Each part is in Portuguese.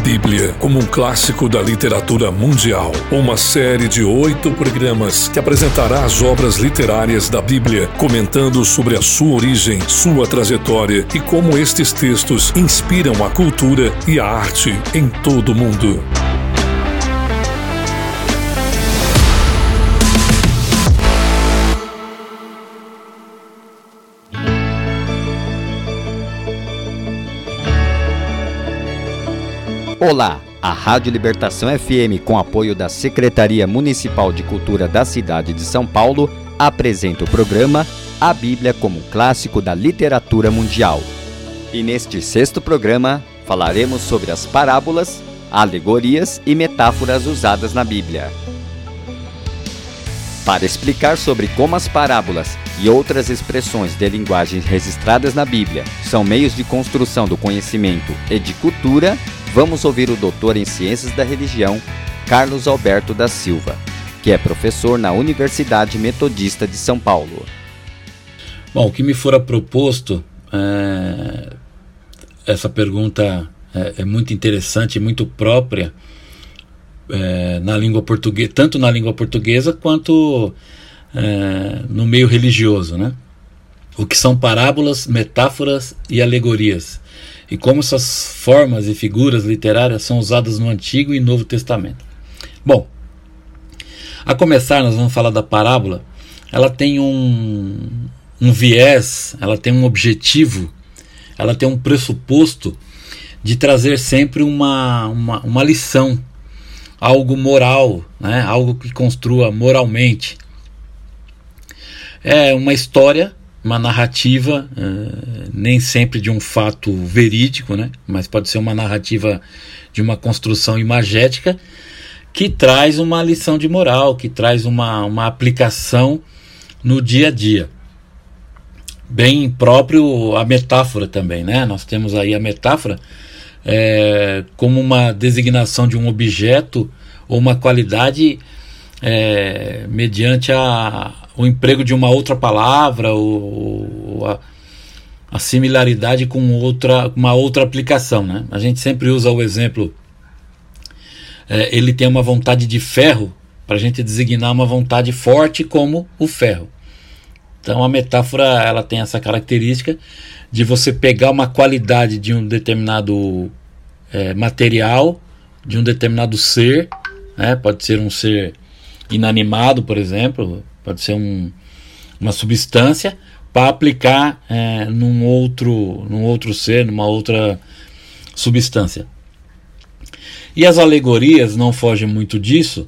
Bíblia como um clássico da literatura mundial. Uma série de 8 programas que apresentará as obras literárias da Bíblia, comentando sobre a sua origem, sua trajetória e como estes textos inspiram a cultura e a arte em todo o mundo. Olá, a Rádio Libertação FM, com apoio da Secretaria Municipal de Cultura da cidade de São Paulo, apresenta o programa A Bíblia como um clássico da literatura mundial. E neste 6º programa, falaremos sobre as parábolas, alegorias e metáforas usadas na Bíblia. Para explicar sobre como as parábolas e outras expressões de linguagem registradas na Bíblia são meios de construção do conhecimento e de cultura, vamos ouvir o doutor em Ciências da Religião, Carlos Alberto da Silva, que é professor na Universidade Metodista de São Paulo. Bom, o que me fora proposto, essa pergunta é muito interessante e muito própria na língua portuguesa, tanto na língua portuguesa quanto no meio religioso, né? O que são parábolas, metáforas e alegorias? E como essas formas e figuras literárias são usadas no Antigo e Novo Testamento. Bom, a começar nós vamos falar da parábola. Ela tem um viés, ela tem um objetivo, ela tem um pressuposto de trazer sempre uma lição, algo moral, né? Algo que construa moralmente. É uma história, uma narrativa, nem sempre de um fato verídico, né? Mas pode ser uma narrativa de uma construção imagética que traz uma lição de moral, que traz uma aplicação no dia a dia. Bem próprio a metáfora também, né? Nós temos aí a metáfora como uma designação de um objeto ou uma qualidade mediante o emprego de uma outra palavra ou a similaridade com uma outra aplicação, né? A gente sempre usa o exemplo, ele tem uma vontade de ferro, para a gente designar uma vontade forte como o ferro. Então a metáfora, ela tem essa característica de você pegar uma qualidade de um determinado material, de um determinado ser, né? Pode ser um ser inanimado, por exemplo, pode ser uma substância, para aplicar num outro ser, numa outra substância. E as alegorias não fogem muito disso.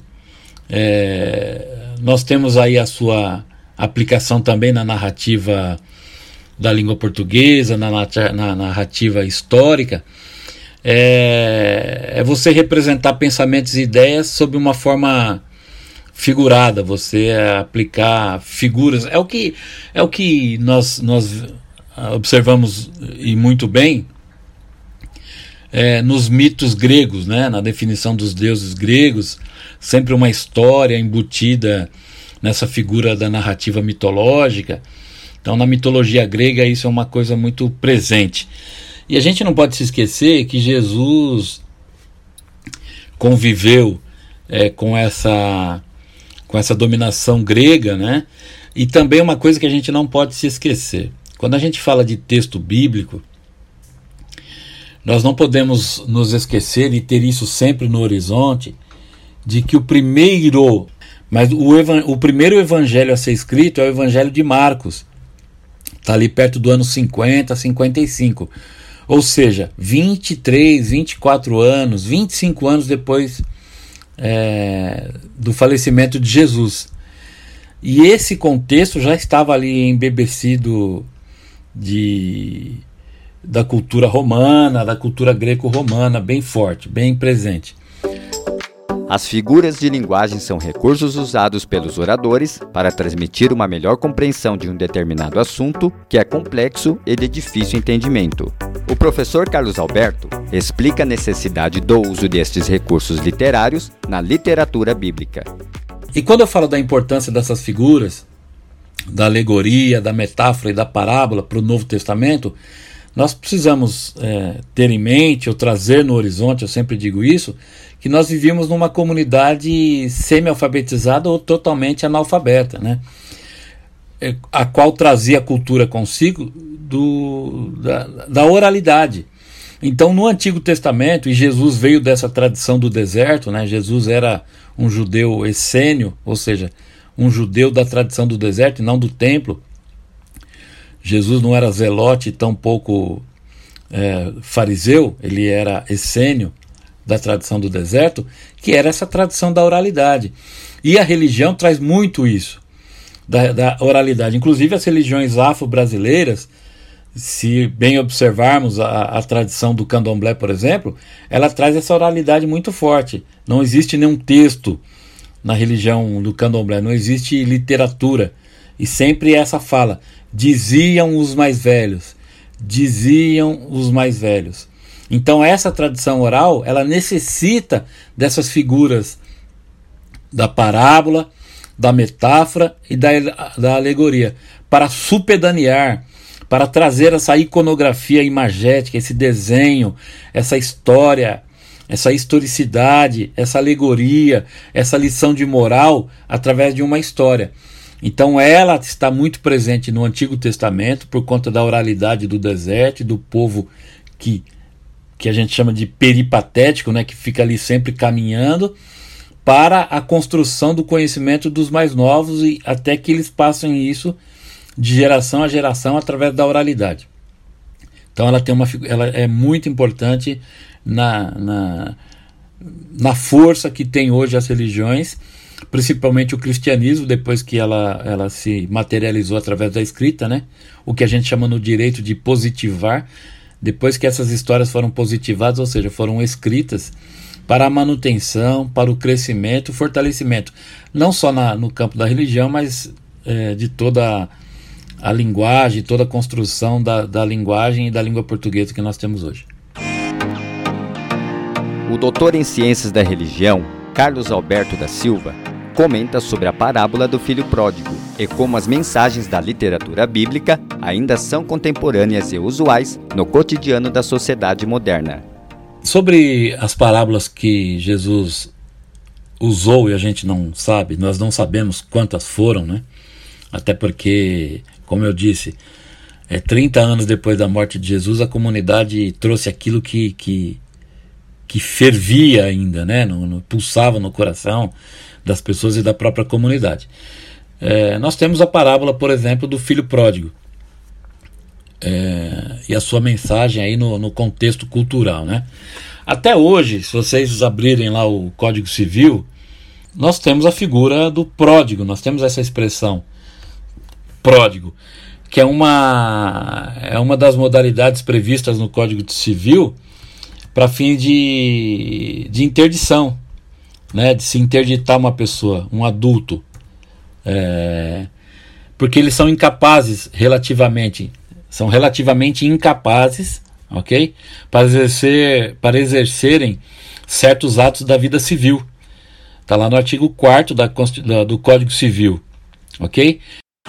Nós temos aí a sua aplicação também na narrativa da língua portuguesa, na narrativa histórica. É você representar pensamentos e ideias sob uma forma figurada, você aplicar figuras. É o que nós observamos, e muito bem, nos mitos gregos, né? Na definição dos deuses gregos, sempre uma história embutida nessa figura da narrativa mitológica. Então, na mitologia grega, isso é uma coisa muito presente. E a gente não pode se esquecer que Jesus conviveu com essa dominação grega, né? E também uma coisa que a gente não pode se esquecer. Quando a gente fala de texto bíblico, nós não podemos nos esquecer e ter isso sempre no horizonte, de que o primeiro evangelho a ser escrito é o evangelho de Marcos. Está ali perto do ano 50, 55. Ou seja, 23, 24 anos, 25 anos depois do falecimento de Jesus. E esse contexto já estava ali embebecido da cultura romana, da cultura greco-romana, bem forte, bem presente. As figuras de linguagem são recursos usados pelos oradores para transmitir uma melhor compreensão de um determinado assunto que é complexo e de difícil entendimento. O professor Carlos Alberto explica a necessidade do uso destes recursos literários na literatura bíblica. E quando eu falo da importância dessas figuras, da alegoria, da metáfora e da parábola para o Novo Testamento, nós precisamos ter em mente, ou trazer no horizonte, eu sempre digo isso, que nós vivíamos numa comunidade semi-alfabetizada ou totalmente analfabeta, né? A qual trazia a cultura consigo da oralidade. Então, no Antigo Testamento, e Jesus veio dessa tradição do deserto, né? Jesus era um judeu essênio, ou seja, um judeu da tradição do deserto e não do templo. Jesus não era zelote, tampouco fariseu, ele era essênio da tradição do deserto, que era essa tradição da oralidade. E a religião traz muito isso, da oralidade. Inclusive as religiões afro-brasileiras, se bem observarmos a tradição do candomblé, por exemplo, ela traz essa oralidade muito forte. Não existe nenhum texto na religião do candomblé, não existe literatura. E sempre essa fala, diziam os mais velhos, diziam os mais velhos. Então essa tradição oral, ela necessita dessas figuras da parábola, da metáfora e da alegoria, para supedanear, para trazer essa iconografia imagética, esse desenho, essa história, essa historicidade, essa alegoria, essa lição de moral através de uma história. Então ela está muito presente no Antigo Testamento por conta da oralidade do deserto e do povo que a gente chama de peripatético, né, que fica ali sempre caminhando para a construção do conhecimento dos mais novos e até que eles passem isso de geração a geração através da oralidade. Então ela é muito importante na força que tem hoje as religiões, principalmente o cristianismo, depois que ela se materializou através da escrita, né? O que a gente chama no direito de positivar, depois que essas histórias foram positivadas, ou seja, foram escritas para a manutenção, para o crescimento, o fortalecimento, não só no campo da religião, mas de toda a linguagem, toda a construção da linguagem e da língua portuguesa que nós temos hoje. O doutor em Ciências da Religião, Carlos Alberto da Silva, comenta sobre a parábola do filho pródigo e como as mensagens da literatura bíblica ainda são contemporâneas e usuais no cotidiano da sociedade moderna. Sobre as parábolas que Jesus usou, e a gente não sabe, nós não sabemos quantas foram, né? Até porque, como eu disse, 30 anos depois da morte de Jesus, a comunidade trouxe aquilo que fervia ainda, né? Pulsava no coração das pessoas e da própria comunidade. Nós temos a parábola, por exemplo, do filho pródigo, e a sua mensagem aí no contexto cultural, né? Até hoje, se vocês abrirem lá o Código Civil, nós temos a figura do pródigo, nós temos essa expressão pródigo, que é uma das modalidades previstas no Código Civil para fim de interdição, né, de se interditar uma pessoa, um adulto, porque eles são incapazes são relativamente incapazes, ok, para exercerem certos atos da vida civil. Está lá no artigo 4º do Código Civil, ok?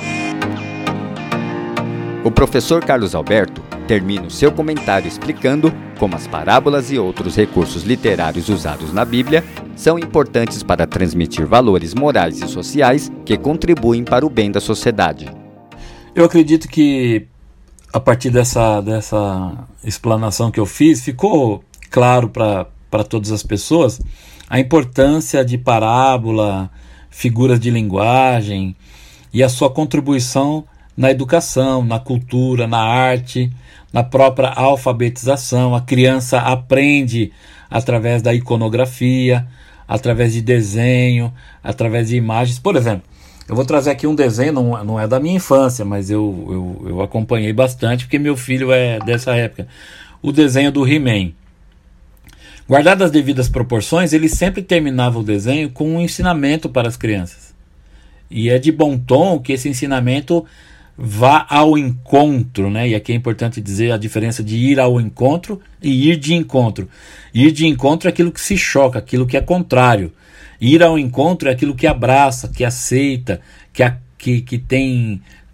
O professor Carlos Alberto termina o seu comentário explicando como as parábolas e outros recursos literários usados na Bíblia são importantes para transmitir valores morais e sociais que contribuem para o bem da sociedade. Eu acredito que a partir dessa explanação que eu fiz, ficou claro para todas as pessoas a importância de parábola, figuras de linguagem e a sua contribuição na educação, na cultura, na arte, na própria alfabetização. A criança aprende através da iconografia, através de desenho, através de imagens. Por exemplo, eu vou trazer aqui um desenho, não é da minha infância, mas eu acompanhei bastante, porque meu filho é dessa época. O desenho do He-Man. Guardado as devidas proporções, ele sempre terminava o desenho com um ensinamento para as crianças. E é de bom tom que esse ensinamento vá ao encontro, né? E aqui é importante dizer a diferença de ir ao encontro e ir de encontro. Ir de encontro é aquilo que se choca, aquilo que é contrário. Ir ao encontro é aquilo que abraça, que aceita, que tem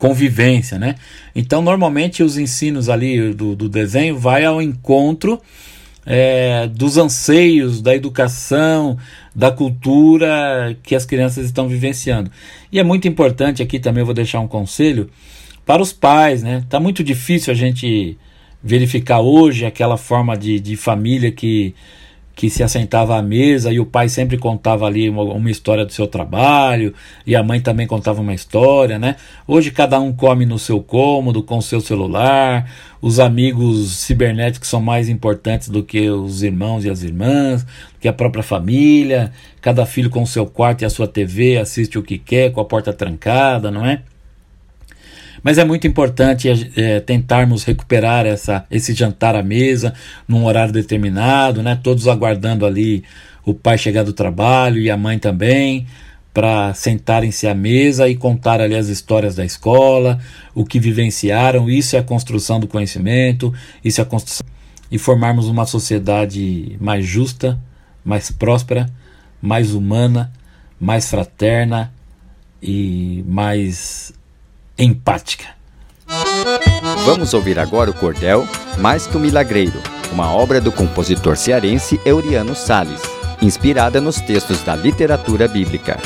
convivência, né? Então, normalmente, os ensinos ali do desenho vai ao encontro dos anseios, da educação, da cultura que as crianças estão vivenciando. E é muito importante, aqui também eu vou deixar um conselho para os pais, né? Tá muito difícil a gente verificar hoje aquela forma de família que se assentava à mesa e o pai sempre contava ali uma história do seu trabalho e a mãe também contava uma história, né? Hoje cada um come no seu cômodo, com o seu celular, os amigos cibernéticos são mais importantes do que os irmãos e as irmãs, do que a própria família, cada filho com o seu quarto e a sua TV assiste o que quer, com a porta trancada, não é? Mas é muito importante tentarmos recuperar esse jantar à mesa num horário determinado, né? Todos aguardando ali o pai chegar do trabalho e a mãe também, para sentarem-se à mesa e contar ali as histórias da escola, o que vivenciaram. Isso é a construção do conhecimento, isso é a construção e formarmos uma sociedade mais justa, mais próspera, mais humana, mais fraterna e mais empática. Vamos ouvir agora o cordel Mais que um Milagreiro, uma obra do compositor cearense Euriano Salles, inspirada nos textos da literatura bíblica.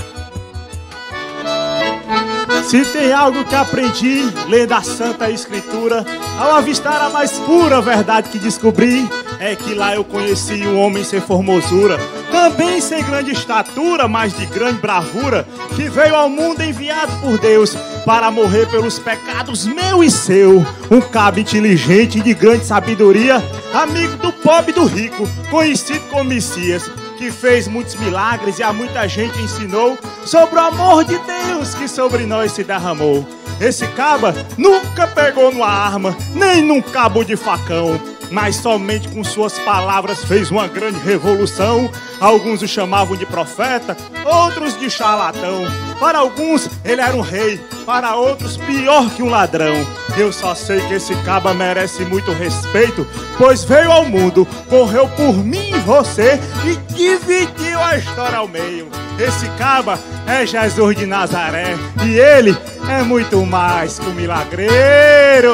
Se tem algo que aprendi lendo a Santa Escritura, ao avistar a mais pura verdade que descobri, é que lá eu conheci um homem sem formosura, também sem grande estatura, mas de grande bravura, que veio ao mundo enviado por Deus para morrer pelos pecados meu e seu. Um cabo inteligente de grande sabedoria, amigo do pobre e do rico, conhecido como Messias, que fez muitos milagres e a muita gente ensinou sobre o amor de Deus que sobre nós se derramou. Esse caba nunca pegou numa arma, nem num cabo de facão, mas somente com suas palavras fez uma grande revolução. Alguns o chamavam de profeta, outros de charlatão. Para alguns ele era um rei, para outros pior que um ladrão. Eu só sei que esse caba merece muito respeito, pois veio ao mundo, correu por mim e você e dividiu a história ao meio. Esse caba é Jesus de Nazaré e ele é muito mais que um milagreiro.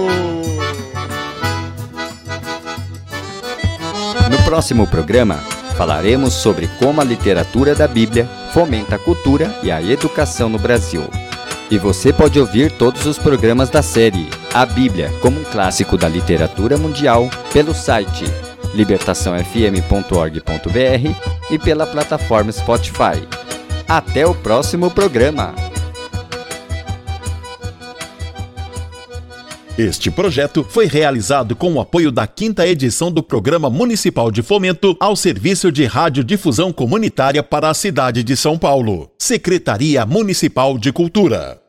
No próximo programa, falaremos sobre como a literatura da Bíblia fomenta a cultura e a educação no Brasil. E você pode ouvir todos os programas da série A Bíblia como um clássico da literatura mundial pelo site libertaçãofm.org.br e pela plataforma Spotify. Até o próximo programa! Este projeto foi realizado com o apoio da 5ª edição do Programa Municipal de Fomento ao Serviço de Radiodifusão Comunitária para a cidade de São Paulo. Secretaria Municipal de Cultura.